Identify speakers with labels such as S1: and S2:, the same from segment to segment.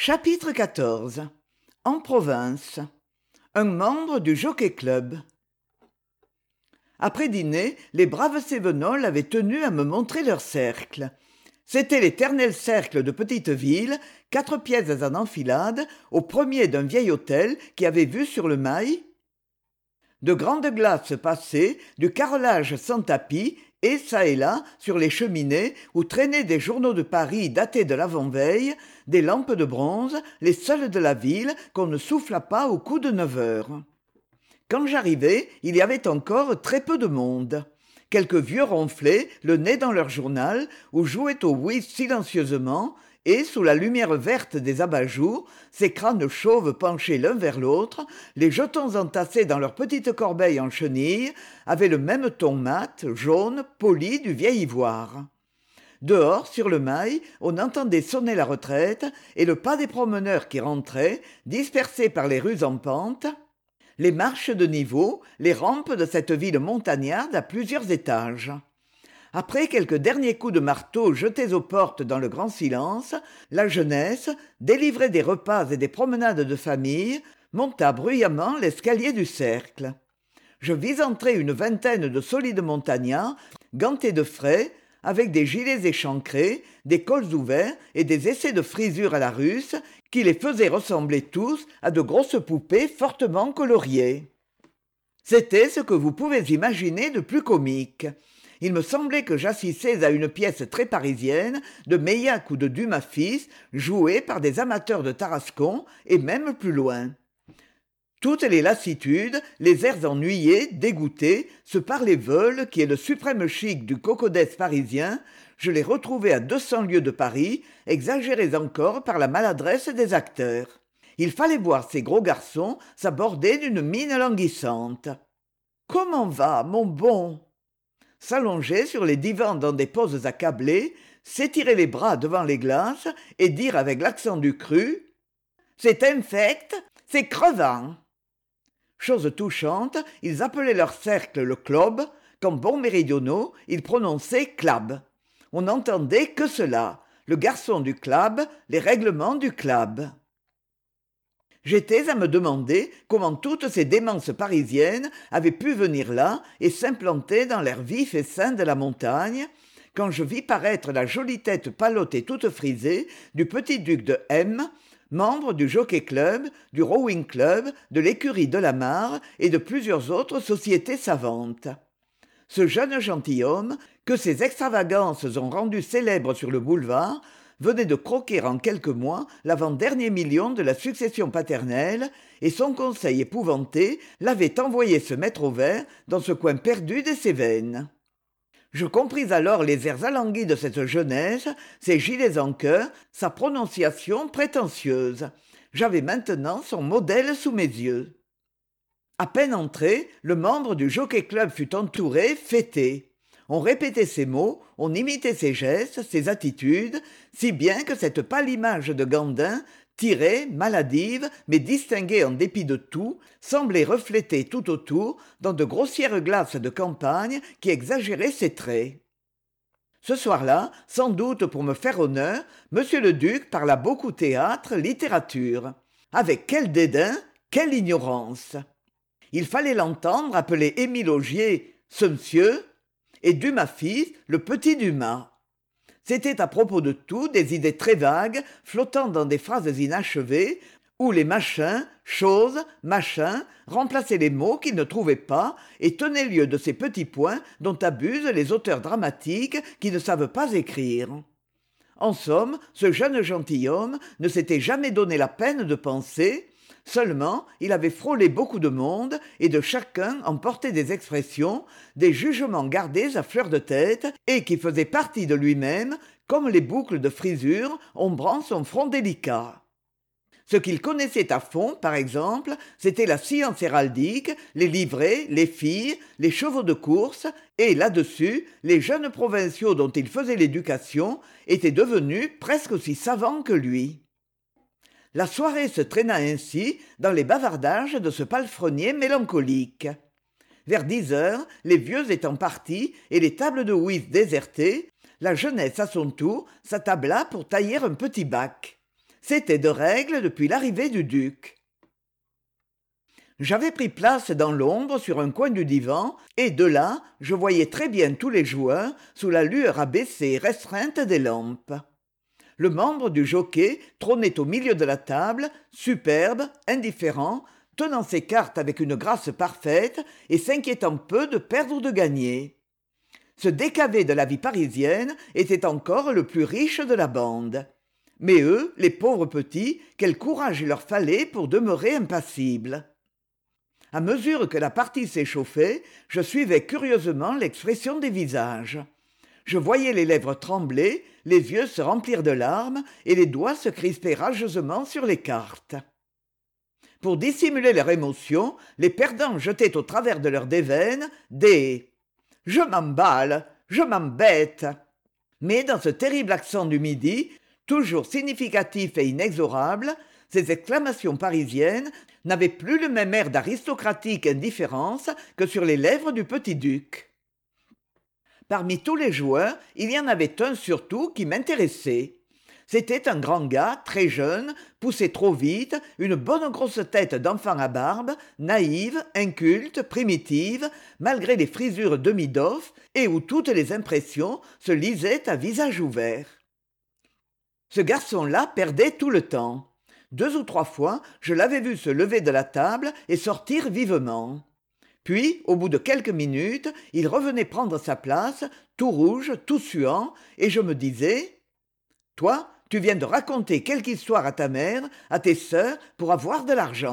S1: Chapitre XIV. En province. Un membre du Jockey-Club. Après dîner, les braves Cévenols avaient tenu à me montrer leur cercle. C'était l'éternel cercle de petite ville, 4 pièces en enfilade, au premier d'un vieil hôtel qui avait vue sur le Mail. De grandes glaces passaient, du carrelage sans tapis, et çà et là, sur les cheminées, où traînaient des journaux de Paris datés de l'avant-veille, des lampes de bronze, les seules de la ville, qu'on ne souffla pas au coup de 9 heures. Quand j'arrivai, il y avait encore très peu de monde. Quelques vieux ronflaient, le nez dans leur journal, ou jouaient au whist silencieusement, et, sous la lumière verte des abat-jours, ces crânes chauves penchés l'un vers l'autre, les jetons entassés dans leurs petites corbeilles en chenilles, avaient le même ton mat, jaune, poli du vieil ivoire. Dehors, sur le Mail, on entendait sonner la retraite, et le pas des promeneurs qui rentraient, dispersés par les rues en pente, les marches de niveau, les rampes de cette ville montagnarde à plusieurs étages. Après quelques derniers coups de marteau jetés aux portes dans le grand silence, la jeunesse, délivrée des repas et des promenades de famille, monta bruyamment l'escalier du cercle. Je vis entrer une vingtaine de solides montagnards, gantés de frais, avec des gilets échancrés, des cols ouverts et des essais de frisure à la russe, qui les faisaient ressembler tous à de grosses poupées fortement coloriées. C'était ce que vous pouvez imaginer de plus comique. Il me semblait que j'assistais à une pièce très parisienne de Meillac ou de Dumas fils, jouée par des amateurs de Tarascon et même plus loin. Toutes les lassitudes, les airs ennuyés, dégoûtés, ce parler-veule qui est le suprême chic du cocodès parisien, je les retrouvais à 200 lieues de Paris, exagérés encore par la maladresse des acteurs. Il fallait voir ces gros garçons s'aborder d'une mine languissante. « Comment va, mon bon ?» S'allonger sur les divans dans des poses accablées, s'étirer les bras devant les glaces et dire avec l'accent du cru « C'est infect, c'est crevant !» Chose touchante, ils appelaient leur cercle le club, quand bons méridionaux, ils prononçaient club. On n'entendait que cela, le garçon du club, les règlements du club. J'étais à me demander comment toutes ces démences parisiennes avaient pu venir là et s'implanter dans l'air vif et sain de la montagne, quand je vis paraître la jolie tête pâlotte et toute frisée du petit duc de M, membre du Jockey-Club, du Rowing-Club, de l'écurie de la Mare et de plusieurs autres sociétés savantes. Ce jeune gentilhomme, que ses extravagances ont rendu célèbre sur le boulevard, venait de croquer en quelques mois l'avant-dernier million de la succession paternelle, et son conseil épouvanté l'avait envoyé se mettre au vert dans ce coin perdu des Cévennes. Je compris alors les airs alanguis de cette jeunesse, ses gilets en cœur, sa prononciation prétentieuse. J'avais maintenant son modèle sous mes yeux. À peine entré, le membre du Jockey-Club fut entouré, fêté. On répétait ses mots, on imitait ses gestes, ses attitudes, si bien que cette pâle image de Gandin, tirée, maladive, mais distinguée en dépit de tout, semblait refléter tout autour dans de grossières glaces de campagne qui exagéraient ses traits. Ce soir-là, sans doute pour me faire honneur, monsieur le duc parla beaucoup théâtre, littérature. Avec quel dédain, quelle ignorance! Il fallait l'entendre appeler Émile Augier « ce monsieur » et Dumas fils le petit Dumas. C'était à propos de tout des idées très vagues, flottant dans des phrases inachevées, où les machins, choses, machins, remplaçaient les mots qu'ils ne trouvaient pas et tenaient lieu de ces petits points dont abusent les auteurs dramatiques qui ne savent pas écrire. En somme, ce jeune gentilhomme ne s'était jamais donné la peine de penser. Seulement, il avait frôlé beaucoup de monde et de chacun emportait des expressions, des jugements gardés à fleur de tête et qui faisaient partie de lui-même, comme les boucles de frisure ombrant son front délicat. Ce qu'il connaissait à fond, par exemple, c'était la science héraldique, les livrées, les filles, les chevaux de course, et là-dessus, les jeunes provinciaux dont il faisait l'éducation étaient devenus presque aussi savants que lui. La soirée se traîna ainsi dans les bavardages de ce palefrenier mélancolique. Vers 10 heures, les vieux étant partis et les tables de whist désertées, la jeunesse à son tour s'attabla pour tailler un petit bac. C'était de règle depuis l'arrivée du duc. J'avais pris place dans l'ombre sur un coin du divan, et de là je voyais très bien tous les joueurs sous la lueur abaissée et restreinte des lampes. Le membre du jockey trônait au milieu de la table, superbe, indifférent, tenant ses cartes avec une grâce parfaite et s'inquiétant peu de perdre ou de gagner. Ce décavé de la vie parisienne était encore le plus riche de la bande. Mais eux, les pauvres petits, quel courage il leur fallait pour demeurer impassibles. À mesure que la partie s'échauffait, je suivais curieusement l'expression des visages. Je voyais les lèvres trembler, les yeux se remplir de larmes et les doigts se crisper rageusement sur les cartes. Pour dissimuler leur émotion, les perdants jetaient au travers de leurs déveines des « je m'emballe, je m'embête ». Mais dans ce terrible accent du midi, toujours significatif et inexorable, ces exclamations parisiennes n'avaient plus le même air d'aristocratique indifférence que sur les lèvres du petit-duc. Parmi tous les joueurs, il y en avait un surtout qui m'intéressait. C'était un grand gars, très jeune, poussé trop vite, une bonne grosse tête d'enfant à barbe, naïve, inculte, primitive, malgré les frisures demi-doff, et où toutes les impressions se lisaient à visage ouvert. Ce garçon-là perdait tout le temps. 2 ou 3 fois, je l'avais vu se lever de la table et sortir vivement. Puis, au bout de quelques minutes, il revenait prendre sa place, tout rouge, tout suant, et je me disais « Toi, tu viens de raconter quelque histoire à ta mère, à tes sœurs, pour avoir de l'argent. »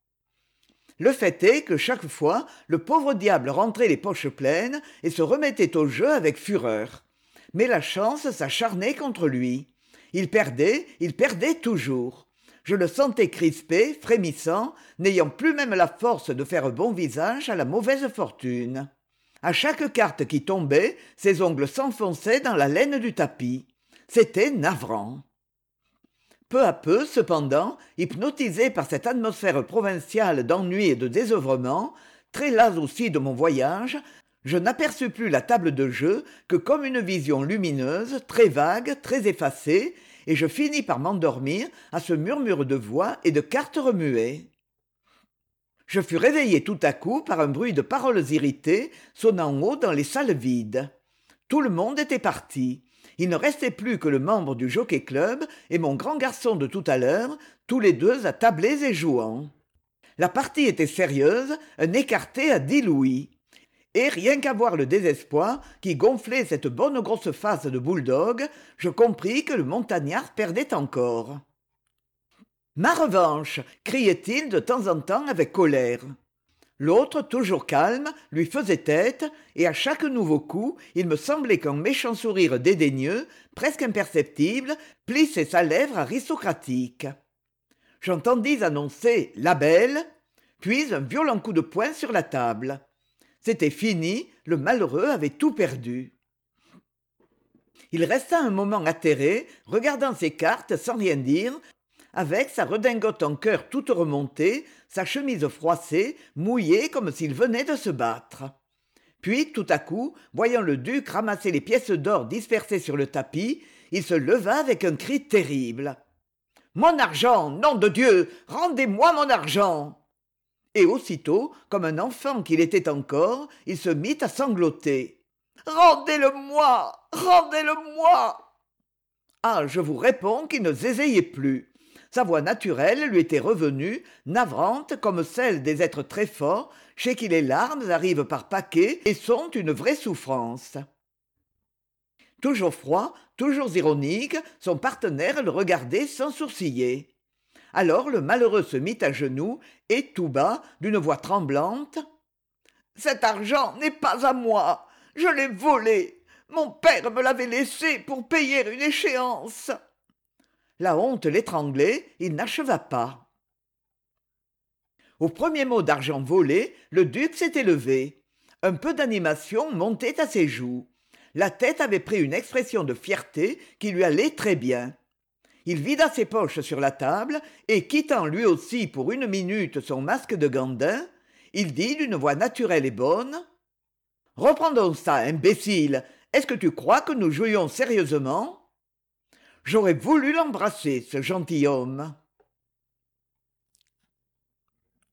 S1: Le fait est que chaque fois, le pauvre diable rentrait les poches pleines et se remettait au jeu avec fureur. Mais la chance s'acharnait contre lui. Il perdait toujours. Je le sentais crispé, frémissant, n'ayant plus même la force de faire bon visage à la mauvaise fortune. À chaque carte qui tombait, ses ongles s'enfonçaient dans la laine du tapis. C'était navrant. Peu à peu, cependant, hypnotisé par cette atmosphère provinciale d'ennui et de désœuvrement, très las aussi de mon voyage, je n'aperçus plus la table de jeu que comme une vision lumineuse, très vague, très effacée, et je finis par m'endormir à ce murmure de voix et de cartes remuées. Je fus réveillé tout à coup par un bruit de paroles irritées sonnant haut dans les salles vides. Tout le monde était parti. Il ne restait plus que le membre du jockey-club et mon grand garçon de tout à l'heure, tous les deux attablés et jouant. La partie était sérieuse, un écarté à 10 louis. Et rien qu'à voir le désespoir qui gonflait cette bonne grosse face de bouledogue, je compris que le montagnard perdait encore. « Ma revanche !» criait-il de temps en temps avec colère. L'autre, toujours calme, lui faisait tête, et à chaque nouveau coup, il me semblait qu'un méchant sourire dédaigneux, presque imperceptible, plissait sa lèvre aristocratique. J'entendis annoncer « la belle », puis un violent coup de poing sur la table. C'était fini, le malheureux avait tout perdu. Il resta un moment atterré, regardant ses cartes sans rien dire, avec sa redingote en cœur toute remontée, sa chemise froissée, mouillée comme s'il venait de se battre. Puis, tout à coup, voyant le duc ramasser les pièces d'or dispersées sur le tapis, il se leva avec un cri terrible. « Mon argent, nom de Dieu, rendez-moi mon argent !» Et aussitôt, comme un enfant qu'il était encore, il se mit à sangloter. « Rendez-le-moi, rendez-le-moi !» Ah, je vous réponds qu'il ne zézayait plus. Sa voix naturelle lui était revenue, navrante comme celle des êtres très forts, chez qui les larmes arrivent par paquets et sont une vraie souffrance. Toujours froid, toujours ironique, son partenaire le regardait sans sourciller. Alors le malheureux se mit à genoux et tout bas, d'une voix tremblante, « Cet argent n'est pas à moi, je l'ai volé. Mon père me l'avait laissé pour payer une échéance. » La honte l'étranglait, il n'acheva pas. Au premier mot d'argent volé, le duc s'était levé. Un peu d'animation montait à ses joues. La tête avait pris une expression de fierté qui lui allait très bien. Il vida ses poches sur la table et, quittant lui aussi pour 1 minute son masque de gandin, il dit d'une voix naturelle et bonne « Reprends donc ça, imbécile. Est-ce que tu crois que nous jouions sérieusement ?» j'aurais voulu l'embrasser ce gentilhomme.